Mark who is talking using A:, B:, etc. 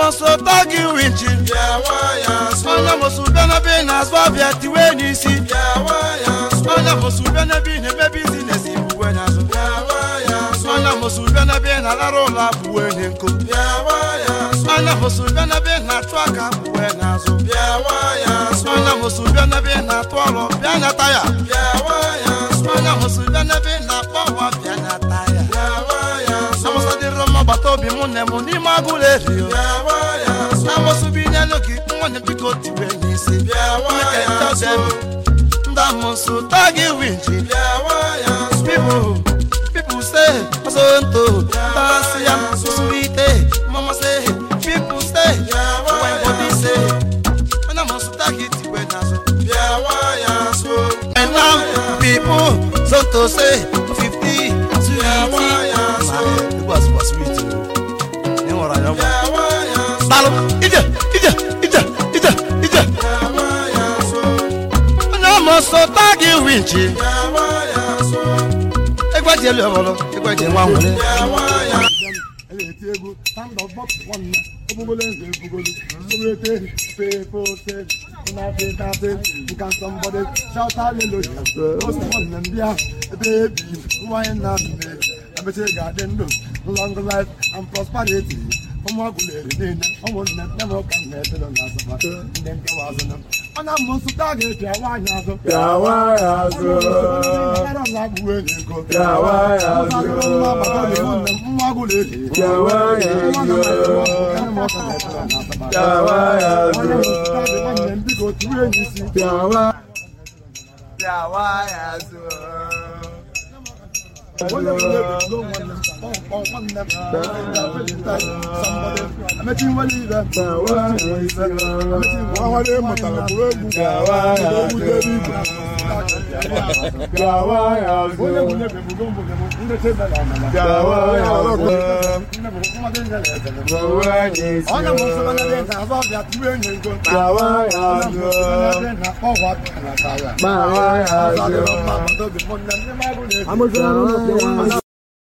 A: moso tagi winchi Anya mosu bena bena asbabia tiweni si Anya mosu bena bena baby business ibuwena so Anya mosu bena bena la rola buwene nko Anya mosu bena bena twaka buwena so Anya mosu bena bena twalo bena taya Anya mosu bena bena pawa bena taya Samosa di Roma batobi mune muni magulerio Samosu binya loki mwane piko tiwe nisi Meke tazem Ndamosu tagi winchi People say Asonto Tasiam Susuite Mama say People say When body say Ndamosu tagi tiwe naso And now people Sonto say 50 It was sweet. You know what I know? Balo, ija. No so tagi winchi. Egwa je le bolo, egwa je wa wole. Stand up box one. People say, you can somebody shout hallelujah. Most of them baby, why not me? I'm a garden, long life and prosperity. From what we I want never come here to the last then go out on them. And I'm most of target, I don't like where you go. I'm